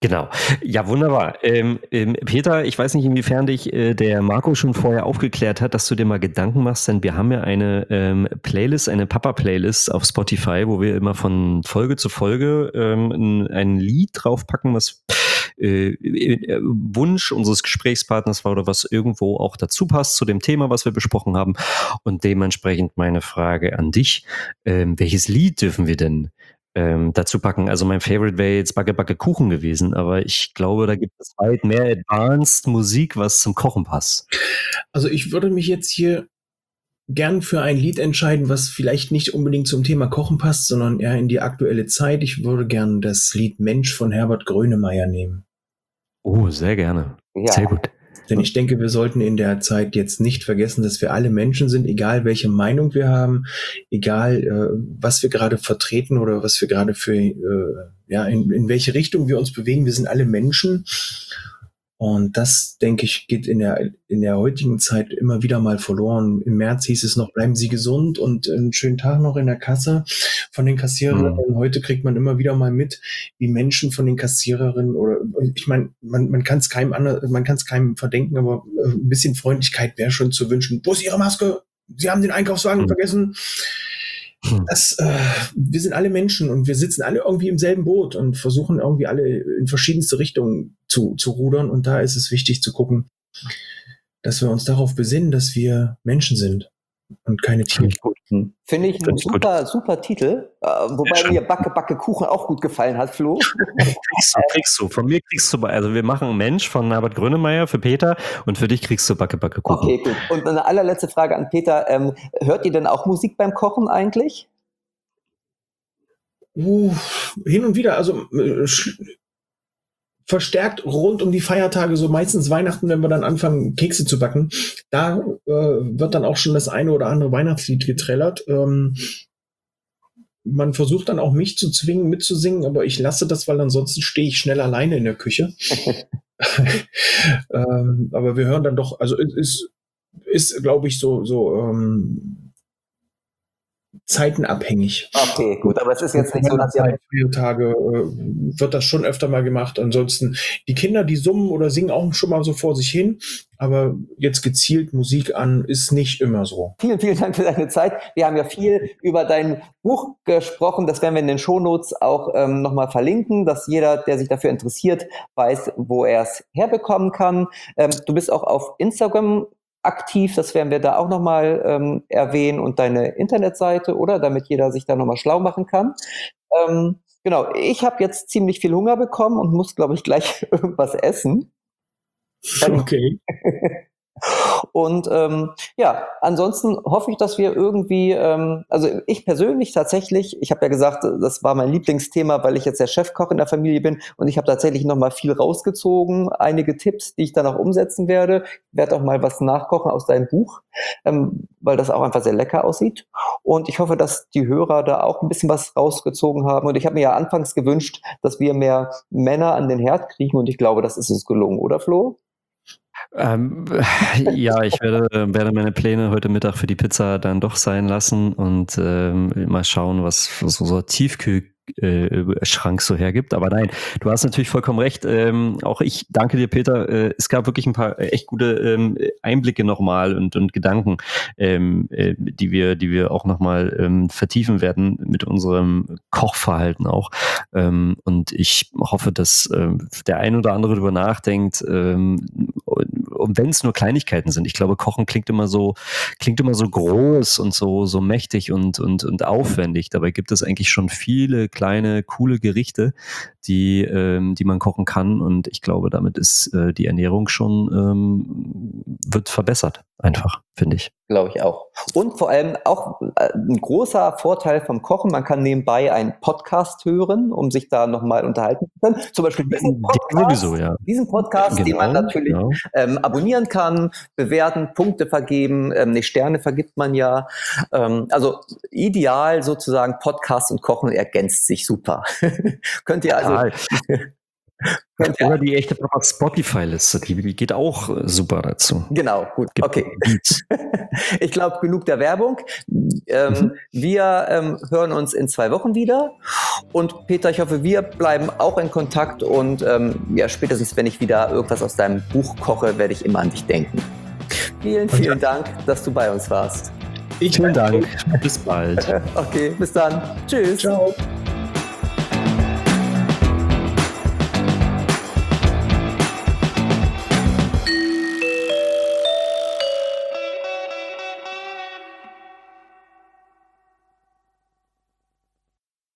Genau. Ja, wunderbar. Ähm, ähm, Peter, ich weiß nicht, inwiefern dich äh, der Marco schon vorher aufgeklärt hat, dass du dir mal Gedanken machst, denn wir haben ja eine ähm, Playlist, eine Papa-Playlist auf Spotify, wo wir immer von Folge zu Folge ähm, ein, ein Lied draufpacken, was äh, äh, Wunsch unseres Gesprächspartners war oder was irgendwo auch dazu passt zu dem Thema, was wir besprochen haben. Und dementsprechend meine Frage an dich, ähm, welches Lied dürfen wir denn ähm, dazu packen? Also mein Favorite wäre jetzt Backe Backe Kuchen gewesen, aber ich glaube, da gibt es weit mehr Advanced Musik, was zum Kochen passt. Also ich würde mich jetzt hier gern für ein Lied entscheiden, was vielleicht nicht unbedingt zum Thema Kochen passt, sondern eher in die aktuelle Zeit. Ich würde gern das Lied Mensch von Herbert Grönemeyer nehmen. Oh, sehr gerne. Ja. Sehr gut. Denn ich denke, wir sollten in der Zeit jetzt nicht vergessen, dass wir alle Menschen sind, egal welche Meinung wir haben, egal äh, was wir gerade vertreten oder was wir gerade für, äh, ja, in, in welche Richtung wir uns bewegen. Wir sind alle Menschen. Und das, denke ich, geht in der, in der heutigen Zeit immer wieder mal verloren. Im März hieß es noch, bleiben Sie gesund und einen schönen Tag noch in der Kasse von den Kassiererinnen. Mhm. Heute kriegt man immer wieder mal mit, wie Menschen von den Kassiererinnen oder, ich meine, man, man kann es keinem anderen, man kann es keinem verdenken, aber ein bisschen Freundlichkeit wäre schon zu wünschen. Wo ist Ihre Maske? Sie haben den Einkaufswagen mhm. vergessen. Das, äh, wir sind alle Menschen und wir sitzen alle irgendwie im selben Boot und versuchen irgendwie alle in verschiedenste Richtungen zu, zu rudern. Und da ist es wichtig zu gucken, dass wir uns darauf besinnen, dass wir Menschen sind und keine Tiere. Hm. Finde ich ein super, gut. super Titel. Äh, wobei mir Backe, Backe Kuchen auch gut gefallen hat, Flo. kriegst du, kriegst du. Von mir kriegst du, also wir machen einen Mensch von Herbert Grönemeyer für Peter und für dich kriegst du Backe, Backe Kuchen. Okay, gut. Und eine allerletzte Frage an Peter. Ähm, hört ihr denn auch Musik beim Kochen eigentlich? Uh, hin und wieder, also äh, verstärkt rund um die Feiertage, so meistens Weihnachten, wenn wir dann anfangen, Kekse zu backen, da äh, wird dann auch schon das eine oder andere Weihnachtslied getrellert. Ähm, man versucht dann auch mich zu zwingen, mitzusingen, aber ich lasse das, weil ansonsten stehe ich schnell alleine in der Küche. ähm, aber wir hören dann doch, also es ist, ist glaube ich, so, so ähm, zeitenabhängig. Okay, gut, aber es ist jetzt nicht so, dass ihr Feiertage äh, wird das schon öfter mal gemacht. Ansonsten die Kinder, die summen oder singen auch schon mal so vor sich hin, aber jetzt gezielt Musik an ist nicht immer so. Vielen, vielen Dank für deine Zeit. Wir haben ja viel über dein Buch gesprochen. Das werden wir in den Shownotes auch ähm, nochmal verlinken, dass jeder, der sich dafür interessiert, weiß, wo er es herbekommen kann. Ähm, du bist auch auf Instagram aktiv, das werden wir da auch nochmal ähm, erwähnen und deine Internetseite, oder? Damit jeder sich da nochmal schlau machen kann. Ähm, genau, ich habe jetzt ziemlich viel Hunger bekommen und muss, glaube ich, gleich irgendwas essen. Okay. Und ähm, ja, ansonsten hoffe ich, dass wir irgendwie, ähm, also ich persönlich tatsächlich, ich habe ja gesagt, das war mein Lieblingsthema, weil ich jetzt der Chefkoch in der Familie bin und ich habe tatsächlich nochmal viel rausgezogen, einige Tipps, die ich dann auch umsetzen werde. Ich werde auch mal was nachkochen aus deinem Buch, ähm, weil das auch einfach sehr lecker aussieht. Und ich hoffe, dass die Hörer da auch ein bisschen was rausgezogen haben. Und ich habe mir ja anfangs gewünscht, dass wir mehr Männer an den Herd kriegen und ich glaube, das ist uns gelungen, oder Flo? Ähm, ja, ich werde, werde meine Pläne heute Mittag für die Pizza dann doch sein lassen und ähm, mal schauen, was so, so Tiefkühlschrank so hergibt. Aber nein, du hast natürlich vollkommen recht. Ähm, auch ich danke dir, Peter. Äh, es gab wirklich ein paar echt gute ähm, Einblicke nochmal und, und Gedanken, ähm, äh, die wir, die wir auch nochmal ähm, vertiefen werden mit unserem Kochverhalten auch. Ähm, und ich hoffe, dass ähm, der ein oder andere darüber nachdenkt, ähm, und wenn es nur Kleinigkeiten sind. Ich glaube, Kochen klingt immer so, klingt immer so groß und so, so mächtig und, und, und aufwendig. Dabei gibt es eigentlich schon viele kleine, coole Gerichte, die, ähm, die man kochen kann. Und ich glaube, damit ist äh, die Ernährung schon, ähm, wird verbessert. Einfach, finde ich. Glaube ich auch. Und vor allem auch ein großer Vorteil vom Kochen, man kann nebenbei einen Podcast hören, um sich da nochmal unterhalten zu können. Zum Beispiel diesen Podcast, sowieso, ja. diesen Podcast genau, den man natürlich genau. ähm, abonnieren kann, bewerten, Punkte vergeben, ähm, nee, Sterne vergibt man ja. Ähm, also ideal sozusagen, Podcast und Kochen ergänzt sich super. Könnt ihr also Oder die echte Papa Spotify-Liste, die, die geht auch super dazu. Genau, gut, Gibt okay. Beats. Ich glaube, genug der Werbung. Ähm, mhm. Wir ähm, hören uns in zwei Wochen wieder. Und Peter, ich hoffe, wir bleiben auch in Kontakt. Und ähm, ja, spätestens, wenn ich wieder irgendwas aus deinem Buch koche, werde ich immer an dich denken. Vielen, vielen Dank, dass du bei uns warst. Ich vielen Dank. Bis bald. Okay, bis dann. Tschüss. Ciao.